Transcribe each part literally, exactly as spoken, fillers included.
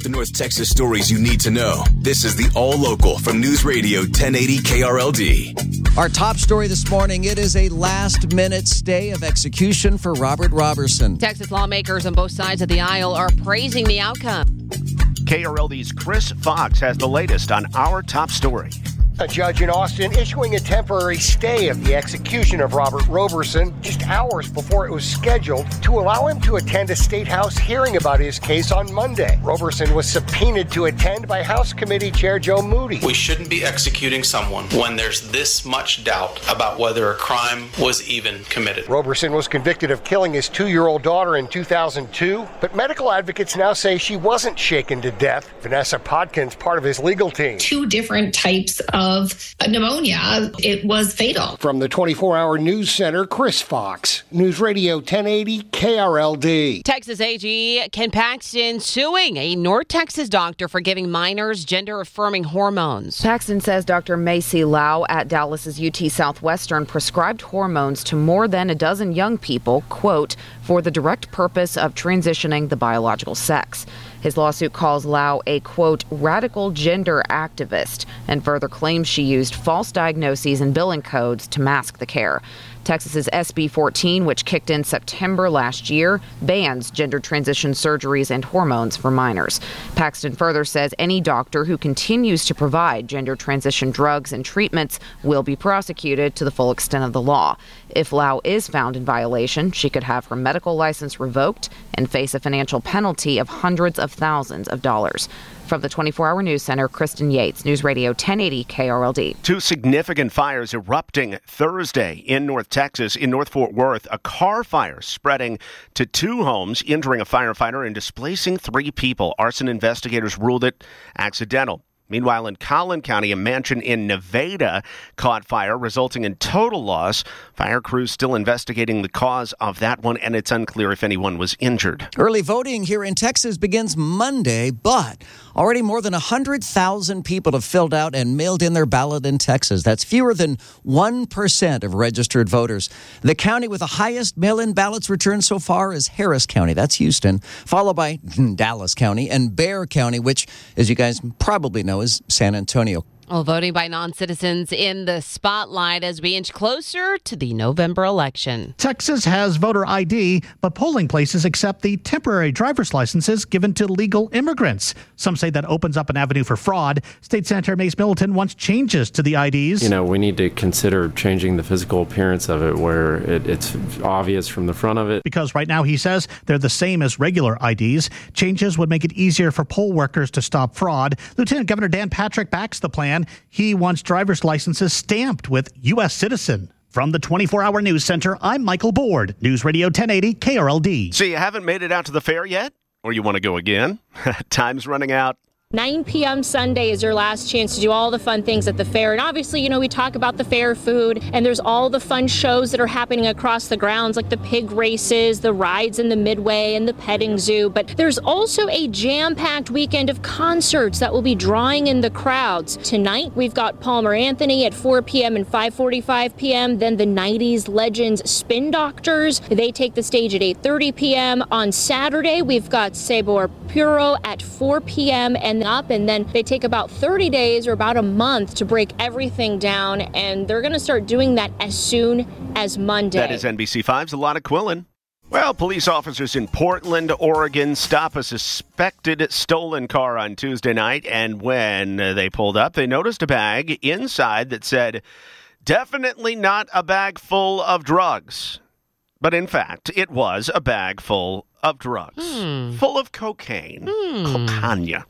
The North Texas stories you need to know. This is the All Local from News Radio ten eighty K R L D. Our top story this morning, it is a last-minute stay of execution for Robert Roberson. Texas lawmakers on both sides of the aisle are praising the outcome. K R L D's Chris Fox has the latest on our top story. A judge in Austin issuing a temporary stay of the execution of Robert Roberson just hours before it was scheduled to allow him to attend a state house hearing about his case on Monday. Roberson was subpoenaed to attend by House Committee Chair Joe Moody. We shouldn't be executing someone when there's this much doubt about whether a crime was even committed. Roberson was convicted of killing his two-year-old daughter in two thousand two, but medical advocates now say she wasn't shaken to death. Vanessa Podkin's part of his legal team. Two different types of Of pneumonia, it was fatal. From the twenty-four hour News Center, Chris Fox, News Radio ten eighty K R L D. Texas A G Ken Paxton suing a North Texas doctor for giving minors gender-affirming hormones. Paxton says Doctor Macy Lau at Dallas's U T Southwestern prescribed hormones to more than a dozen young people, quote, for the direct purpose of transitioning the biological sex. His lawsuit calls Lau a, quote, radical gender activist and further claims she used false diagnoses and billing codes to mask the care. Texas's S B fourteen, which kicked in September last year, bans gender transition surgeries and hormones for minors. Paxton further says any doctor who continues to provide gender transition drugs and treatments will be prosecuted to the full extent of the law. If Lau is found in violation, she could have her medical license revoked and face a financial penalty of hundreds of thousands of dollars. From the twenty-four hour News Center, Kristen Yates, News Radio ten eighty K R L D. Two significant fires erupting Thursday in North Texas. In North Fort Worth, a car fire spreading to two homes, injuring a firefighter and displacing three people. Arson investigators ruled it accidental. Meanwhile, in Collin County, a mansion in Nevada caught fire, resulting in total loss. Fire crews still investigating the cause of that one, and it's unclear if anyone was injured. Early voting here in Texas begins Monday, but already more than one hundred thousand people have filled out and mailed in their ballot in Texas. That's fewer than one percent of registered voters. The county with the highest mail-in ballots returned so far is Harris County. That's Houston, followed by Dallas County and Bexar County, which, as you guys probably know, is San Antonio. Well, voting by non-citizens in the spotlight as we inch closer to the November election. Texas has voter I D, but polling places accept the temporary driver's licenses given to legal immigrants. Some say that opens up an avenue for fraud. State Senator Mace Middleton wants changes to the I Ds. You know, we need to consider changing the physical appearance of it where it, it's obvious from the front of it. Because right now, he says, they're the same as regular I Ds. Changes would make it easier for poll workers to stop fraud. Lieutenant Governor Dan Patrick backs the plan. He wants driver's licenses stamped with U S citizen. From the twenty-four hour News Center, I'm Michael Board, News Radio ten eighty K R L D. So you haven't made it out to the fair yet? Or you want to go again? Time's running out. nine p.m. Sunday is your last chance to do all the fun things at the fair. And obviously, you know, we talk about the fair food, and there's all the fun shows that are happening across the grounds, like the pig races, the rides in the Midway, and the petting zoo. But there's also a jam-packed weekend of concerts that will be drawing in the crowds. Tonight, we've got Palmer Anthony at four p.m. and five forty-five p.m. Then the nineties legends Spin Doctors. They take the stage at eight thirty p.m. On Saturday, we've got Sabor Puro at four p.m. and up, and then they take about thirty days or about a month to break everything down, and they're going to start doing that as soon as Monday. That is N B C five's Alana Quillen. Well, police officers in Portland, Oregon stop a suspected stolen car on Tuesday night, and when they pulled up, they noticed a bag inside that said, "Definitely not a bag full of drugs." But in fact, it was a bag full of drugs, hmm. full of cocaine, hmm. cocaine.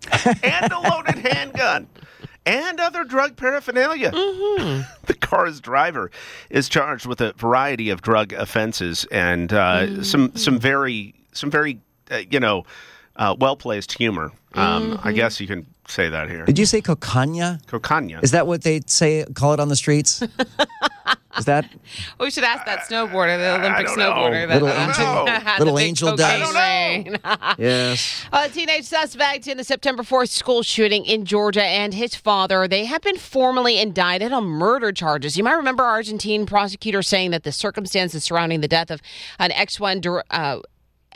And a loaded handgun and other drug paraphernalia. Mm-hmm. The car's driver is charged with a variety of drug offenses and uh, mm-hmm. some some very some very uh, you know uh, well placed humor. Um, mm-hmm. I guess you can say that here. Did you say cocaine? Cocaine. Is that what they say? Call it on the streets? Is that? Well, we should ask that snowboarder, the Olympic snowboarder. That, little uh, angel, little angel does. Yes. A teenage suspect in the September fourth school shooting in Georgia and his father, they have been formally indicted on murder charges. You might remember Argentine prosecutors saying that the circumstances surrounding the death of an X one uh, uh,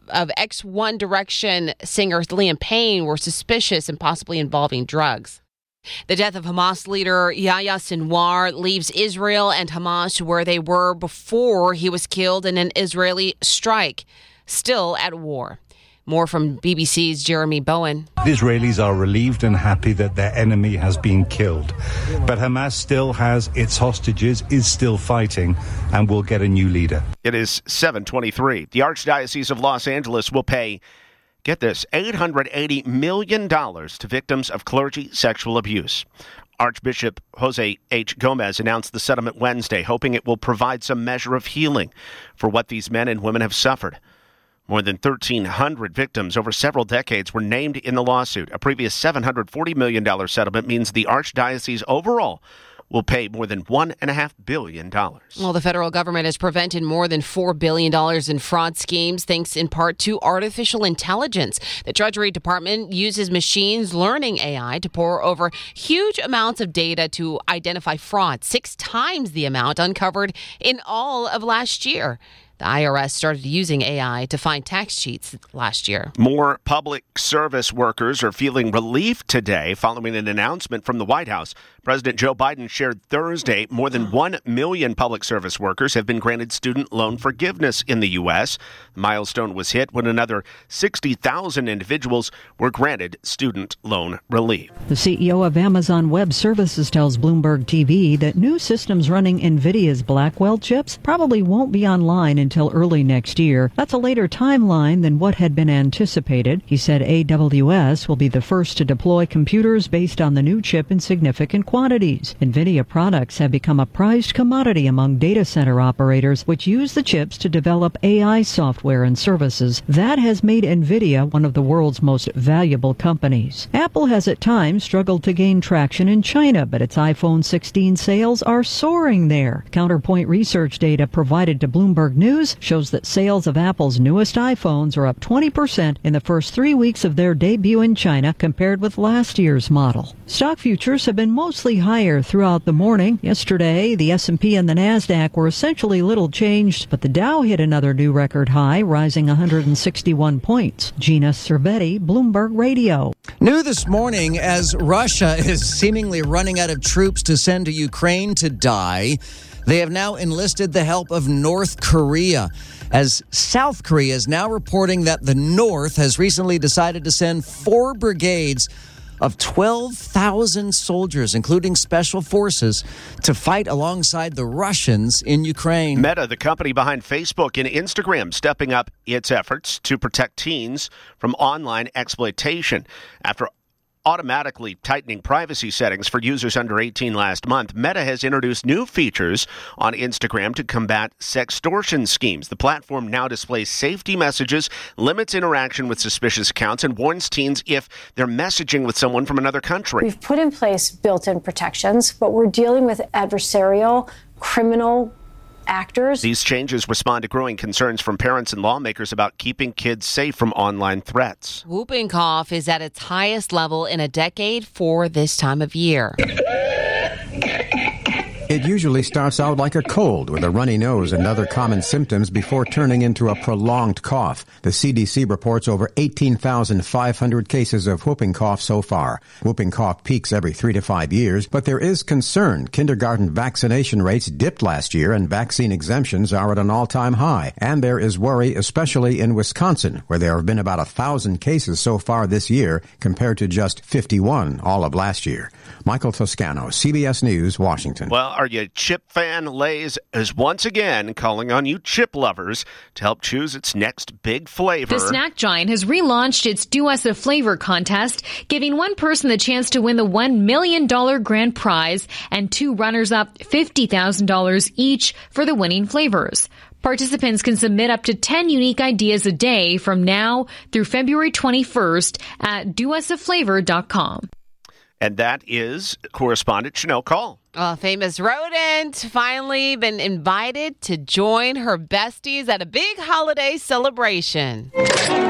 of ex One Direction singer Liam Payne were suspicious and possibly involving drugs. The death of Hamas leader Yahya Sinwar leaves Israel and Hamas where they were before he was killed in an Israeli strike, still at war. More from B B C's Jeremy Bowen. The Israelis are relieved and happy that their enemy has been killed. But Hamas still has its hostages, is still fighting, and will get a new leader. It is seven twenty-three. The Archdiocese of Los Angeles will pay, get this, eight hundred eighty million dollars to victims of clergy sexual abuse. Archbishop Jose H. Gomez announced the settlement Wednesday, hoping it will provide some measure of healing for what these men and women have suffered. More than thirteen hundred victims over several decades were named in the lawsuit. A previous seven hundred forty million dollars settlement means the Archdiocese overall will pay more than one point five billion dollars. Well, the federal government has prevented more than four billion dollars in fraud schemes thanks in part to artificial intelligence. The Treasury Department uses machines learning A I to pour over huge amounts of data to identify fraud, six times the amount uncovered in all of last year. The I R S started using A I to find tax cheats last year. More public service workers are feeling relief today following an announcement from the White House. President Joe Biden shared Thursday more than one million public service workers have been granted student loan forgiveness in the U S. The milestone was hit when another sixty thousand individuals were granted student loan relief. The C E O of Amazon Web Services tells Bloomberg T V that new systems running NVIDIA's Blackwell chips probably won't be online until early next year. That's a later timeline than what had been anticipated. He said A W S will be the first to deploy computers based on the new chip in significant quantities. NVIDIA products have become a prized commodity among data center operators, which use the chips to develop A I software and services. That has made NVIDIA one of the world's most valuable companies. Apple has at times struggled to gain traction in China, but its iPhone sixteen sales are soaring there. Counterpoint research data provided to Bloomberg News shows that sales of Apple's newest iPhones are up twenty percent in the first three weeks of their debut in China compared with last year's model. Stock futures have been mostly higher throughout the morning. Yesterday, the S and P and the NASDAQ were essentially little changed, but the Dow hit another new record high, rising one hundred sixty-one points. Gina Cervetti, Bloomberg Radio. New this morning, as Russia is seemingly running out of troops to send to Ukraine to die, they have now enlisted the help of North Korea, as South Korea is now reporting that the North has recently decided to send four brigades of twelve thousand soldiers, including special forces, to fight alongside the Russians in Ukraine. Meta, the company behind Facebook and Instagram, stepping up its efforts to protect teens from online exploitation. After automatically tightening privacy settings for users under eighteen last month, Meta has introduced new features on Instagram to combat sextortion schemes. The platform now displays safety messages, limits interaction with suspicious accounts, and warns teens if they're messaging with someone from another country. We've put in place built-in protections, but we're dealing with adversarial, criminal actors. These changes respond to growing concerns from parents and lawmakers about keeping kids safe from online threats. Whooping cough is at its highest level in a decade for this time of year. It usually starts out like a cold with a runny nose and other common symptoms before turning into a prolonged cough. The C D C reports over eighteen thousand five hundred cases of whooping cough so far. Whooping cough peaks every three to five years, but there is concern. Kindergarten vaccination rates dipped last year and vaccine exemptions are at an all-time high. And there is worry, especially in Wisconsin, where there have been about a thousand cases so far this year compared to just fifty-one all of last year. Michael Toscano, C B S News, Washington. Well, are you a chip fan? Lay's is once again calling on you chip lovers to help choose its next big flavor. The snack giant has relaunched its Do Us a Flavor contest, giving one person the chance to win the one million dollars grand prize and two runners-up fifty thousand dollars each for the winning flavors. Participants can submit up to ten unique ideas a day from now through February twenty-first at do us a flavor dot com. And that is correspondent Chanel Call. A famous rodent finally been invited to join her besties at a big holiday celebration.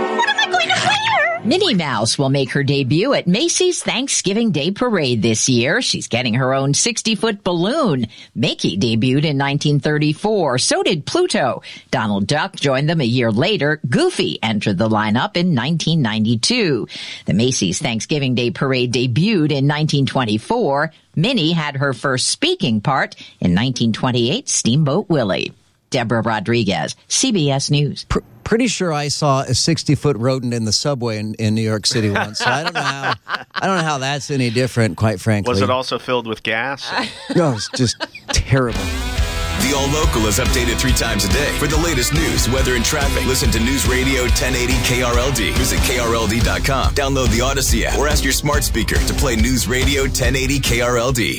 I'm going to play her. Minnie Mouse will make her debut at Macy's Thanksgiving Day Parade this year. She's getting her own sixty-foot balloon. Mickey debuted in nineteen thirty-four. So did Pluto. Donald Duck joined them a year later. Goofy entered the lineup in nineteen ninety-two. The Macy's Thanksgiving Day Parade debuted in nineteen twenty-four. Minnie had her first speaking part in nineteen twenty-eight, Steamboat Willie. Deborah Rodriguez, C B S News. Pr- pretty sure I saw a sixty-foot rodent in the subway in, in New York City once. So I don't know how I don't know how that's any different, quite frankly. Was it also filled with gas? No, it's just terrible. The All Local is updated three times a day. For the latest news, weather, and traffic, listen to News Radio ten eighty K R L D. Visit K R L D dot com. Download the Odyssey app or ask your smart speaker to play News Radio ten eighty K R L D.